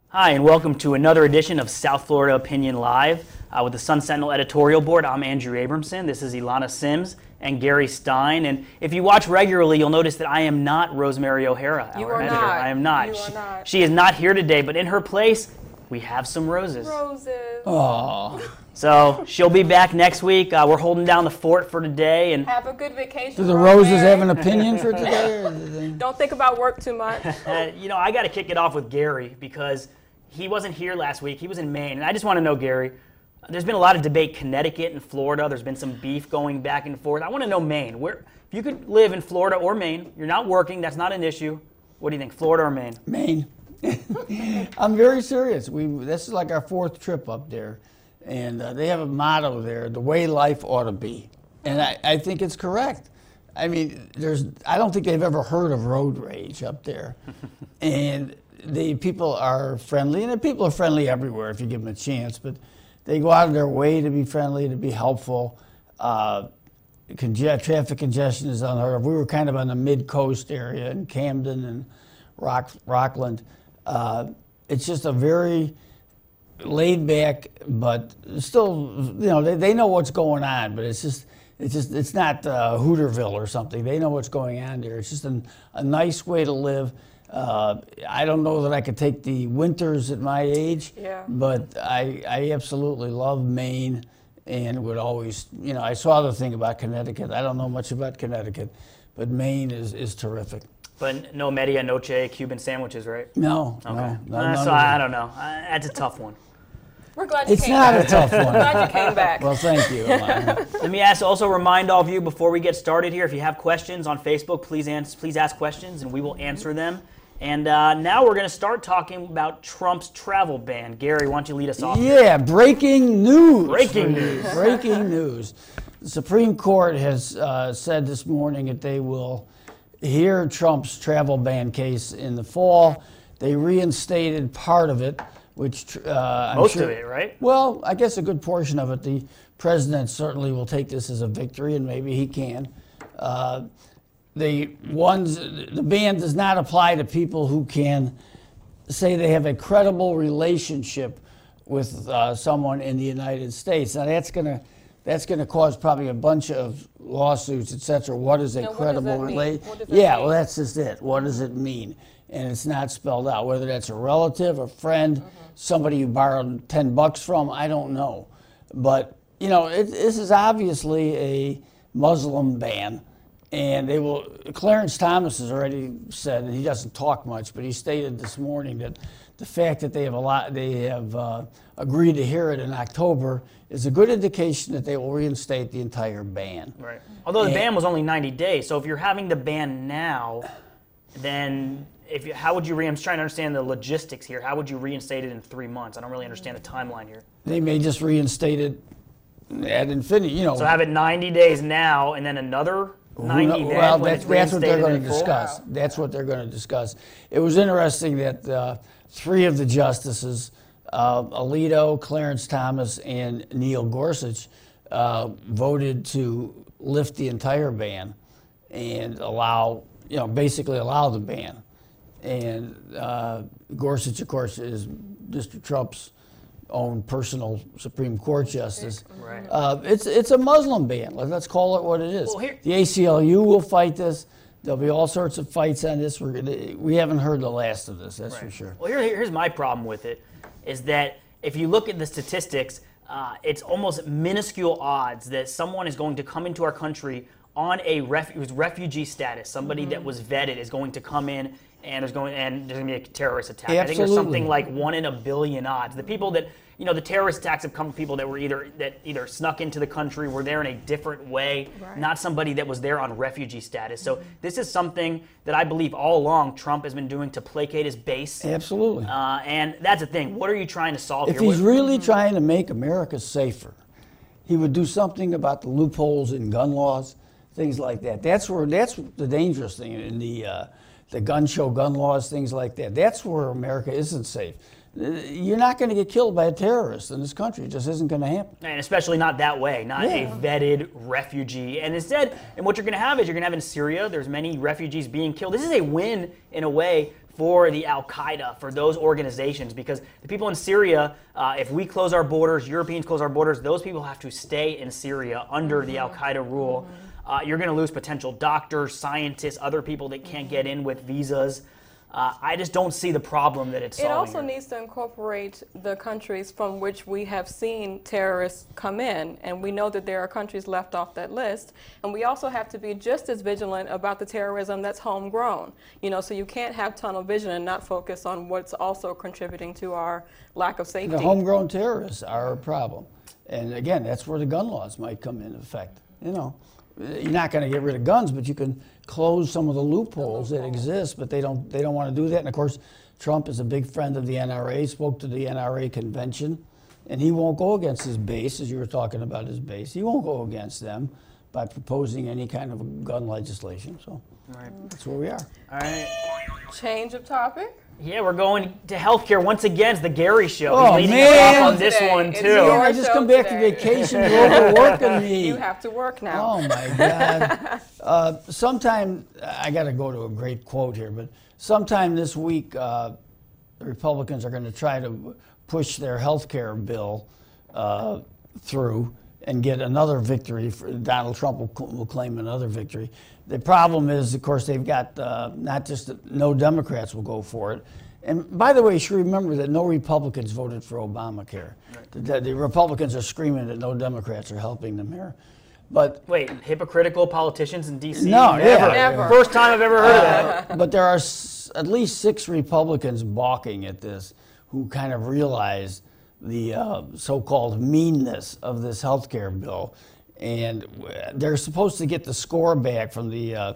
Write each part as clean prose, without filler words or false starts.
Hi, and welcome to another edition of South Florida Opinion Live with the Sun Sentinel editorial board. I'm Andrew Abramson. This is Ilana Sims and Gary Stein. And if you watch regularly, you'll notice that I am not Rosemary O'Hara, our editor. I am not. You are not. She is not here today, but in her place, we have some roses. Roses. Oh. So she'll be back next week. We're holding down the fort for today. And Have a good vacation. Do the roses have an opinion for today? Or do they... Don't think about work too much. I got to kick it off with Gary because he wasn't here last week. He was in Maine. And I just want to know, Gary, there's been a lot of debate, Connecticut and Florida. There's been some beef going back and forth. I want to know Maine. If you could live in Florida or Maine, you're not working, that's not an issue. What do you think, Florida or Maine? Maine. I'm very serious. This is like our fourth trip up there. And they have a motto there, the way life ought to be. And I think it's correct. I mean, I don't think they've ever heard of road rage up there. And the people are friendly, and the people are friendly everywhere if you give them a chance, but they go out of their way to be friendly, to be helpful. Traffic congestion is unheard of. We were kind of on the mid-coast area in Camden and Rockland. It's just a very laid back, but still, they know what's going on, but it's not Hooterville or something. They know what's going on there. It's just a nice way to live. I don't know that I could take the winters at my age, but I absolutely love Maine and would always, I saw the thing about Connecticut. I don't know much about Connecticut, but Maine is terrific. But no medianoche Cuban sandwiches, right? No. Okay. No, so I don't know. That's a tough one. We're glad you it's came not back. a tough one. We're glad you came back. Well, thank you, Ilana. Let me also remind all of you before we get started here, if you have questions on Facebook, please ask questions and we will answer them. And now we're going to start talking about Trump's travel ban. Gary, why don't you lead us off? Yeah, breaking news. Breaking news. Breaking news. The Supreme Court has said this morning that they will hear Trump's travel ban case in the fall. They reinstated part of it, which most of it, right? Well, I guess a good portion of it. The president certainly will take this as a victory, and maybe he can. The ban does not apply to people who can say they have a credible relationship with someone in the United States. Now that's going to cause probably a bunch of lawsuits, etc. What is a credible relationship? Yeah, well, that's just it. What does it mean? And it's not spelled out. Whether that's a relative, a friend, somebody you borrowed $10 from, I don't know. But this is obviously a Muslim ban. And Clarence Thomas has already said, and he doesn't talk much, but he stated this morning that the fact that they have agreed to hear it in October is a good indication that they will reinstate the entire ban. Right. Although the ban was only 90 days, so if you're having the ban now, then how would you I'm just trying to understand the logistics here. How would you reinstate it in 3 months? I don't really understand the timeline here. They may just reinstate it ad infinity. So have it 90 days now, and then another 90 days. Well, that's what they're going to discuss. That's what they're going to discuss. It was interesting that 3 of the justices, Alito, Clarence Thomas, and Neil Gorsuch, voted to lift the entire ban and basically allow the ban. And Gorsuch, of course, is Mr. Trump's own personal Supreme Court justice. Right. It's a Muslim ban. Let's call it what it is. Well, the ACLU will fight this. There'll be all sorts of fights on this. We haven't heard the last of this, that's for sure. Well, here's my problem with it, is that if you look at the statistics, it's almost minuscule odds that someone is going to come into our country on a refugee status. Somebody that was vetted is going to come in and there's going to be a terrorist attack. Absolutely. I think there's something like 1 in a billion odds. The people that, the terrorist attacks have come from people that were either snuck into the country, were there in a different way, not somebody that was there on refugee status. So this is something that I believe all along Trump has been doing to placate his base. Absolutely. And that's the thing. What are you trying to solve here? If he's really trying to make America safer, he would do something about the loopholes in gun laws, things like that. That's the dangerous thing in the gun show, gun laws, things like that. That's where America isn't safe. You're not going to get killed by a terrorist in this country. It just isn't going to happen. And especially not that way, not a vetted refugee. And instead, and what you're going to have is in Syria, there's many refugees being killed. This is a win, in a way, for the Al-Qaeda, for those organizations, because the people in Syria, if we close our borders, Europeans close our borders, those people have to stay in Syria under the Al-Qaeda rule. You're going to lose potential doctors, scientists, other people that can't get in with visas. I just don't see the problem that it's solving. It also here. needs to incorporate the countries from which we have seen terrorists come in, and we know that there are countries left off that list. And we also have to be just as vigilant about the terrorism that's homegrown. You know, so you can't have tunnel vision and not focus on what's also contributing to our lack of safety. The homegrown terrorists are a problem. And again, that's where the gun laws might come into effect. You know, you're not going to get rid of guns, but you can close some of the loopholes that exist, but they don't want to do that. And of course, Trump is a big friend of the NRA, spoke to the NRA convention, and he won't go against his base, as you were talking about his base. He won't go against them by proposing any kind of gun legislation. So that's where we are. All right. Change of topic. Yeah, we're going to healthcare once again. It's the Gary Show. Oh, He's leading man. us off on this Today. one It's too. your I just show come back today. from vacation, you're overworking me. You have to work now. Oh my God. Sometime, I got to go to a great quote here, but sometime this week, the Republicans are going to try to push their health care bill through and get another victory. Donald Trump will claim another victory. The problem is, of course, they've got not just that no Democrats will go for it. And by the way, you should remember that no Republicans voted for Obamacare. Right. The Republicans are screaming that no Democrats are helping them here. But Wait, hypocritical politicians in D.C.? No, never. Never. First time I've ever heard of that. But there are at least 6 Republicans balking at this who kind of realize the so-called meanness of this health care bill. And they're supposed to get the score back from the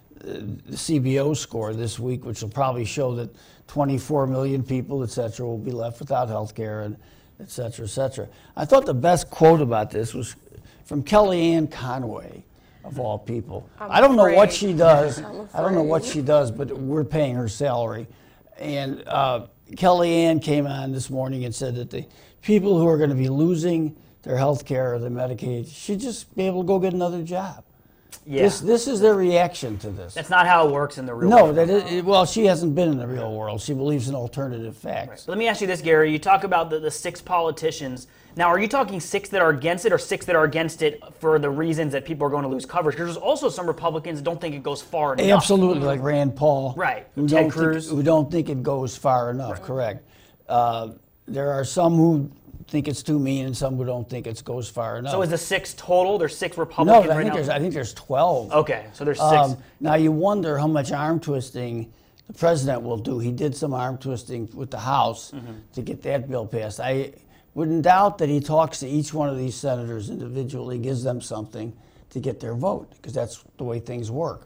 CBO score this week, which will probably show that 24 million people, et cetera, will be left without health care, and et cetera, et cetera. I thought the best quote about this was from Kellyanne Conway, of all people. I don't know what she does. I don't know what she does, but we're paying her salary. And Kellyanne came on this morning and said that the people who are going to be losing their health care or their Medicaid should just be able to go get another job. Yeah. This is their reaction to this. That's not how it works in the real No, world. well, she hasn't been in the real world. She believes in alternative facts. Let me ask you this, Gary. You talk about the 6 politicians. Now, are you talking 6 that are against it or 6 that are against it for the reasons that people are going to lose coverage? Because there's also some Republicans that don't think it goes far enough. Absolutely, like Rand Paul. Right. Who Ted don't Cruz. who don't think it goes far enough, correct. There are some who think it's too mean and some who don't think it goes far enough. So is the 6 total? There's 6 no, Republicans I right think now? I think there's 12. Okay, so there's 6. Now you wonder how much arm twisting the president will do. He did some arm twisting with the House to get that bill passed. I wouldn't doubt that he talks to each one of these senators individually, gives them something to get their vote, because that's the way things work.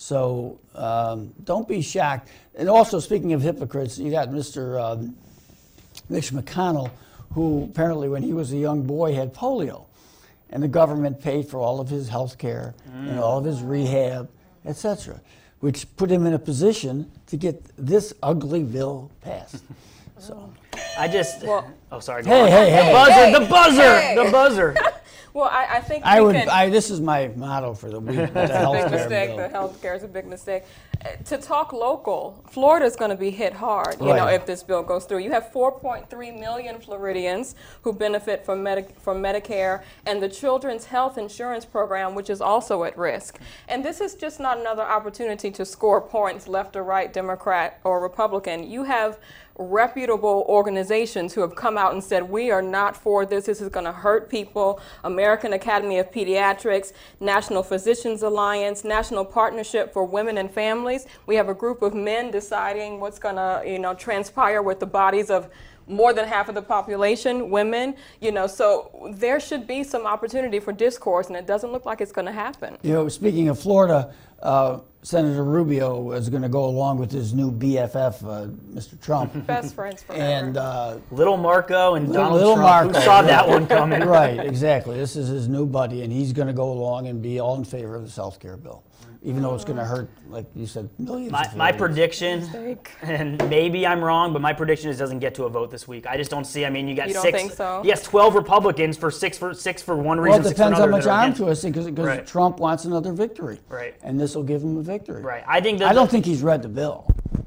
So don't be shocked. And also, speaking of hypocrites, you got Mr. Mitch McConnell, who apparently when he was a young boy had polio. And the government paid for all of his health care and all of his rehab, etc., which put him in a position to get this ugly bill passed. So, I just... Well- oh, sorry. hey. The buzzer! hey. The buzzer! Well, I think this is my motto for the week. The health big care mistake. bill. The health care is a big mistake. To talk local, Florida's going to be hit hard, you know, Right. if this bill goes through. You have 4.3 million Floridians who benefit from Medicare and the Children's Health Insurance Program, which is also at risk. And this is just not another opportunity to score points left or right, Democrat or Republican. You have reputable organizations who have come out and said, we are not for this. This is going to hurt people. American Academy of Pediatrics, National Physicians Alliance, National Partnership for Women and Families. We have a group of men deciding what's going to, you know, transpire with the bodies of more than half of the population, women, you know, so there should be some opportunity for discourse, and it doesn't look like it's going to happen. You know, speaking of Florida, Senator Rubio is going to go along with his new BFF, Mr. Trump. Best friends forever. And Little Marco and Donald Little Trump. Marco. Who saw that one coming? right, exactly. This is his new buddy, and he's going to go along and be all in favor of this health care bill, even though it's going to hurt, like you said, millions. My of Floridians. prediction, and maybe I'm wrong, but my prediction is it doesn't get to a vote this week. I just don't see. I mean, you got You don't 6. think so? Yes, 12 Republicans for 6 for one Well, reason. it 6 for depends how another much that are arm against it. twisting, because Right. Trump wants another victory. Right. And this will give him a victory. Right. I think I don't think he's read the bill.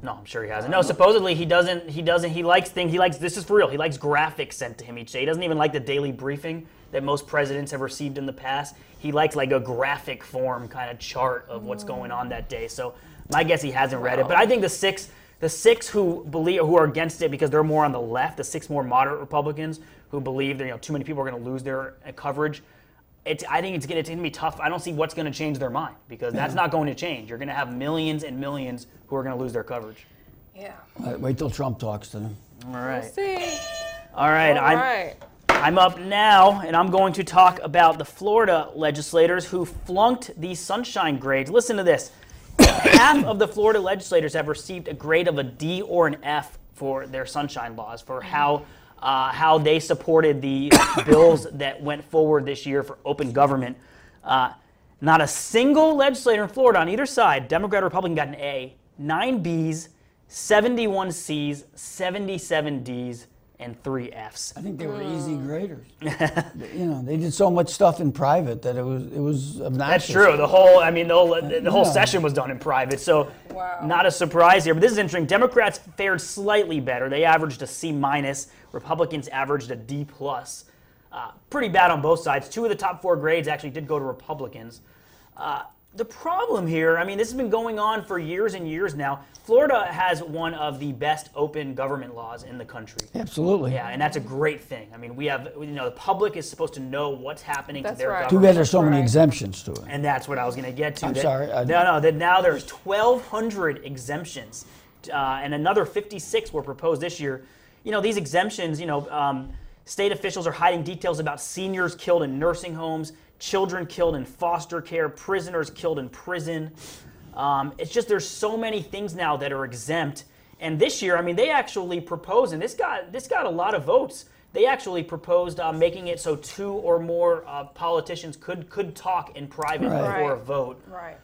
No, I'm sure he hasn't. No, supposedly he doesn't. He likes things. He likes, this is for real. He likes graphics sent to him each day. He doesn't even like the daily briefing that most presidents have received in the past. He likes like a graphic form kind of chart of what's going on that day. So my guess he hasn't read it. But I think the six who are against it because they're more on the left, the 6 more moderate Republicans who believe that too many people are going to lose their coverage. I think it's going to be tough. I don't see what's going to change their mind because that's not going to change. You're going to have millions and millions who are going to lose their coverage. Yeah. Wait till Trump talks to them. All right. We'll see. All right. I'm up now, and I'm going to talk about the Florida legislators who flunked the sunshine grades. Listen to this. Half of the Florida legislators have received a grade of a D or an F for their sunshine laws, for how they supported the bills that went forward this year for open government. Not a single legislator in Florida on either side, Democrat or Republican, got an A, 9 Bs, 71 Cs, 77 Ds, and 3 Fs. I think they were easy graders. They did so much stuff in private that it was obnoxious. That's true. The whole session was done in private, so not a surprise here. But this is interesting. Democrats fared slightly better. They averaged a C-. Republicans averaged a D+. Pretty bad on both sides. 2 of the top 4 grades actually did go to Republicans. The problem here, this has been going on for years and years now. Florida has one of the best open government laws in the country. Absolutely. Yeah, and that's a great thing. We have, the public is supposed to know what's happening to their government. Too bad there's so many exemptions to it. And that's what I was going to get to. I'm sorry. Now there's 1,200 exemptions, and another 56 were proposed this year. These exemptions, state officials are hiding details about seniors killed in nursing homes, children killed in foster care, prisoners killed in prison. It's just there's so many things now that are exempt. And this year, they actually proposed, and this got a lot of votes. They actually proposed making it so 2 or more politicians could talk in private before a vote. Right.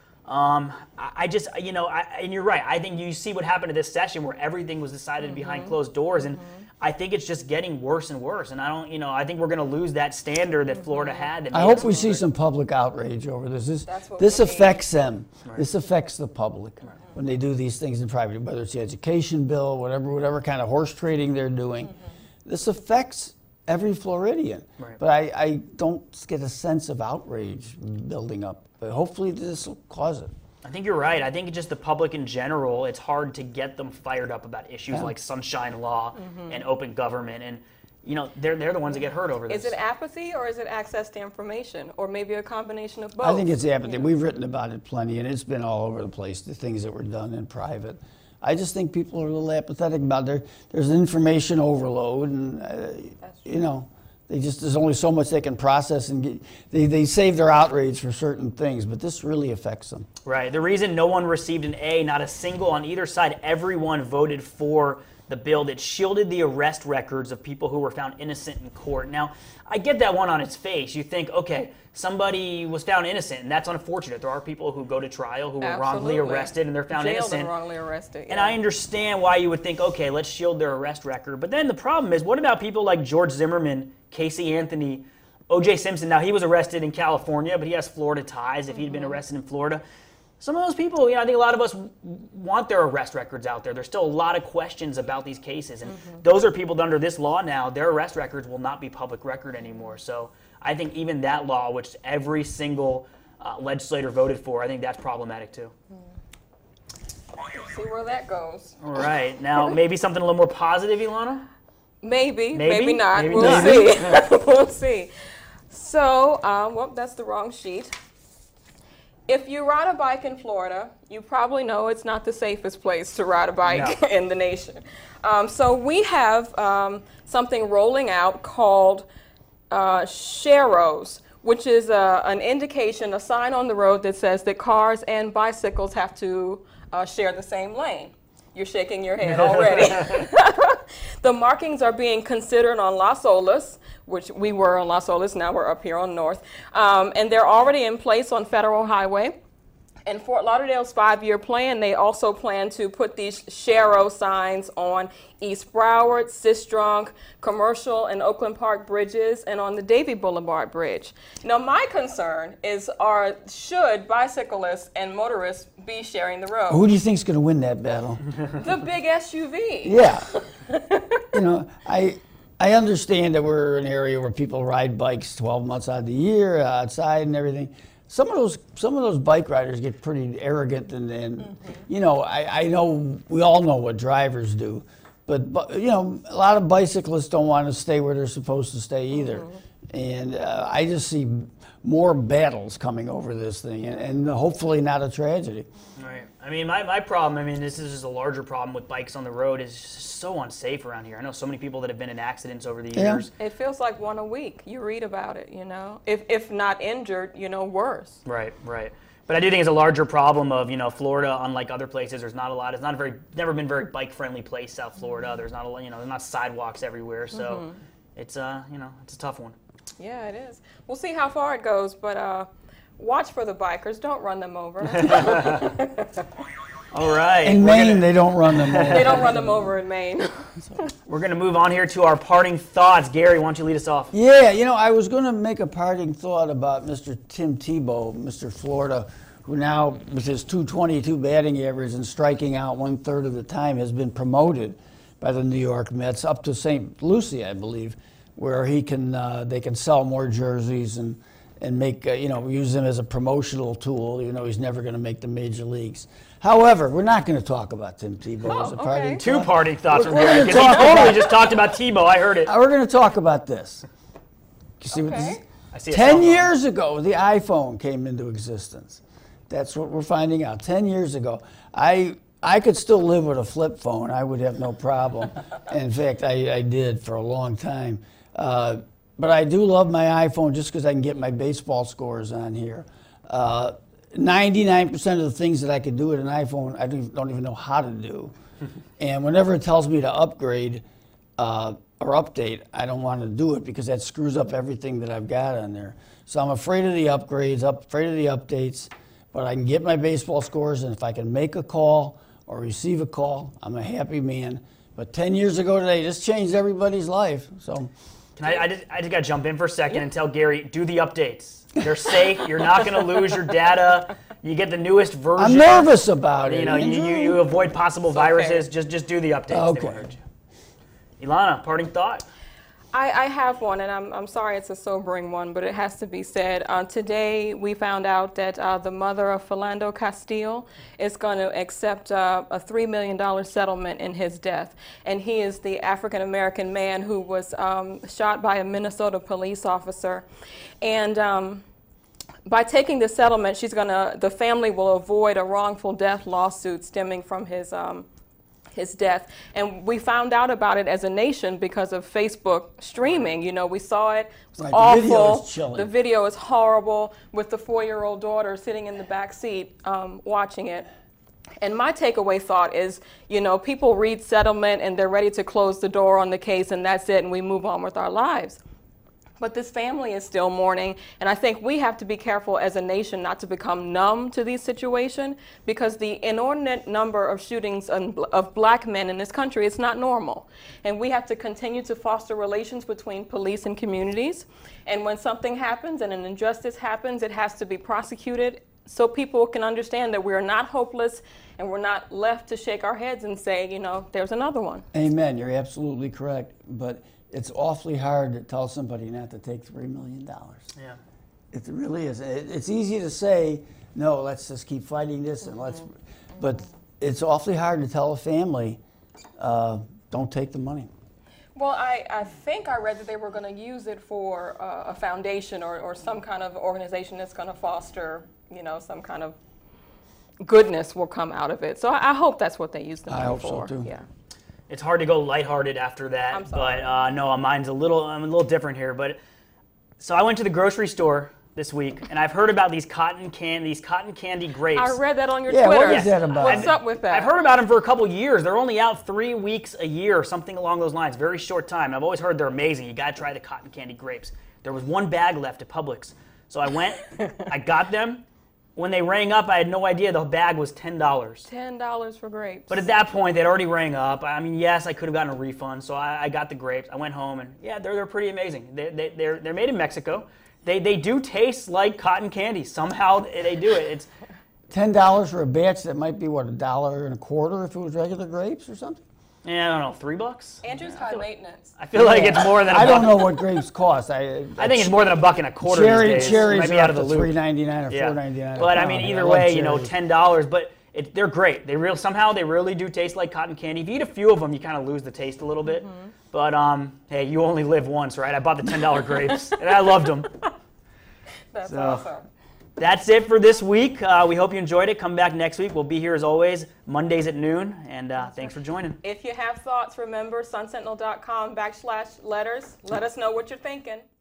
And you're right. I think you see what happened at this session where everything was decided behind closed doors, and I think it's just getting worse and worse. And I think we're going to lose that standard that Florida had. I hope we see some public outrage over this. This affects them. Right. This affects the public when they do these things in private, whether it's the education bill, whatever kind of horse trading they're doing. This affects every Floridian. Right. But I don't get a sense of outrage building up. But hopefully this will cause it. I think you're right. I think it's just the public in general, it's hard to get them fired up about issues like sunshine law and open government. And, they're the ones that get hurt over this. Is it apathy or is it access to information? Or maybe a combination of both? I think it's apathy. We've written about it plenty, and it's been all over the place, the things that were done in private. I just think people are a little apathetic about it. There's an information overload, and, there's only so much they can process, and they save their outrage for certain things, but this really affects them. Right. The reason no one received an A, not a single on either side, everyone voted for the bill that shielded the arrest records of people who were found innocent in court. Now, I get that one on its face. You think, okay, somebody was found innocent, and that's unfortunate. There are people who go to trial who were wrongly arrested, and they're found innocent. And wrongly arrested. Yeah. And I understand why you would think, okay, let's shield their arrest record. But then the problem is, what about people like George Zimmerman, Casey Anthony, O.J. Simpson? Now, he was arrested in California, but he has Florida ties if he'd been arrested in Florida. Some of those people, I think a lot of us want their arrest records out there. There's still a lot of questions about these cases. And those are people that under this law now, their arrest records will not be public record anymore. So I think even that law, which every single legislator voted for, I think that's problematic too. See where that goes. All right. Now, maybe something a little more positive, Ilana? Maybe not. We'll see. We'll see. So, that's the wrong sheet. If you ride a bike in Florida, you probably know it's not the safest place to ride a bike in the nation. So we have something rolling out called Sharrows, which is an indication, a sign on the road that says that cars and bicycles have to share the same lane. You're shaking your head already. The markings are being considered on Las Olas, which we were on Las Olas, now we're up here on North. And they're already in place on Federal Highway. In Fort Lauderdale's 5-year plan, they also plan to put these Shero signs on East Broward, Sistrunk, Commercial, and Oakland Park bridges, and on the Davie Boulevard Bridge. Now, my concern is, should bicyclists and motorists be sharing the road? Who do you think's going to win that battle? The big SUV. Yeah. You know, I understand that we're an area where people ride bikes 12 months out of the year, outside and everything. Some of those bike riders get pretty arrogant, and you know, I know we all know what drivers do, but you know, a lot of bicyclists don't want to stay where they're supposed to stay either, and I just see more battles coming over this thing, and hopefully not a tragedy. Right. I mean, my problem, I mean, this is just a larger problem with bikes on the road, is just so unsafe around here. I know so many people that have been in accidents over the years. It feels like one a week. You read about it, you know. If not injured, you know, worse. Right, right. But I do think it's a larger problem of, you know, Florida, unlike other places, there's not a lot, it's not a very, never been a very bike-friendly place, South Florida. There's not a, you know, there's not sidewalks everywhere, so it's, you know, it's a tough one. Yeah, it is. We'll see how far it goes, but watch for the bikers. Don't run them over. All right. In Maine, they don't run them over. They don't run them over in Maine. We're going to move on here to our parting thoughts. Gary, why don't you lead us off? Yeah, you know, I was going to make a parting thought about Mr. Tim Tebow, Mr. Florida, who now, with his .222 batting average and striking out 1/3 of the time, has been promoted by the New York Mets up to St. Lucie, I believe, where he can they can sell more jerseys and make you know, use him as a promotional tool. You know, he's never going to make the major leagues. However, we're not going to talk about Tim Tebow as a parting Two thought. parting thoughts from We're Gary, gonna because he talk totally about- just talked about Tebow. I heard it. We're going to talk about this. You see what this is? Okay. I see a cell 10 phone. years ago, the iPhone came into existence. That's what we're finding out. 10 years ago. I could still live with a flip phone. I would have no problem. In fact, I did for a long time. But I do love my iPhone just because I can get my baseball scores on here. 99% of the things that I could do with an iPhone, I don't even know how to do. And whenever it tells me to upgrade or update, I don't want to do it because that screws up everything that I've got on there. So I'm afraid of the upgrades, afraid of the updates, but I can get my baseball scores, and if I can make a call or receive a call, I'm a happy man. But 10 years ago today, this changed everybody's life. So. I just got to jump in for a second and tell Gary, do the updates. They're safe. You're not going to lose your data. You get the newest version. I'm nervous about it. You know, Andrew. you avoid possible It's okay. viruses. Just do the updates. Okay. They won't hurt you. Ilana, parting thought. I have one, and I'm sorry it's a sobering one, but it has to be said. Today, we found out that the mother of Philando Castile is going to accept a $3 million settlement in his death. And he is the African-American man who was shot by a Minnesota police officer. And by taking the settlement, the family will avoid a wrongful death lawsuit stemming from his death. And we found out about it as a nation because of Facebook streaming. You know, we saw it. It was Right, awful. the video is chilling. The video is horrible, with the 4-year-old daughter sitting in the back seat watching it. And my takeaway thought is, you know, people read settlement and they're ready to close the door on the case, and that's it, and we move on with our lives. But this family is still mourning, and I think we have to be careful as a nation not to become numb to these situations, because the inordinate number of shootings of black men in this country is not normal. And we have to continue to foster relations between police and communities. And when something happens and an injustice happens, it has to be prosecuted so people can understand that we're not hopeless and we're not left to shake our heads and say, you know, there's another one. Amen. You're absolutely correct. But it's awfully hard to tell somebody not to take $3 million. Yeah. It really is. It's easy to say, no, let's just keep fighting this, and but it's awfully hard to tell a family, don't take the money. Well, I think I read that they were going to use it for a foundation or some kind of organization that's going to foster, you know, some kind of goodness will come out of it. So I hope that's what they use the money I hope for. so, too. Yeah. It's hard to go lighthearted after that, I'm sorry. but no, mine's I'm a little different here. But so I went to the grocery store this week, and I've heard about these cotton candy grapes. I read that on your Yeah, Twitter. what is that about? What's up with that? I've heard about them for a couple years. They're only out 3 weeks a year or something along those lines. Very short time. I've always heard they're amazing. You got to try the cotton candy grapes. There was one bag left at Publix. So I went, I got them, when they rang up, I had no idea the bag was $10. $10 for grapes. But at that point, they'd already rang up. I mean, yes, I could have gotten a refund, so I got the grapes. I went home, and yeah, they're pretty amazing. They're made in Mexico. They do taste like cotton candy. Somehow they do it. It's $10 for a batch that might be, what, $1.25 if it was regular grapes or something? Yeah, I don't know, $3? Andrew's high maintenance. I feel like it's more than I don't know what grapes cost. I think it's more than $1.25 these days. Cherries Might be are out up of to the loop. $3.99 or Yeah. $4.99. But I a mean, pound. either love way, cherries. $10. But they're great. Somehow they really do taste like cotton candy. If you eat a few of them, you kind of lose the taste a little bit. But hey, you only live once, right? I bought the $10 grapes, and I loved them. That's awesome. That's it for this week. We hope you enjoyed it. Come back next week. We'll be here as always, Mondays at noon. And thanks for joining. If you have thoughts, remember sunsentinel.com/letters. Let us know what you're thinking.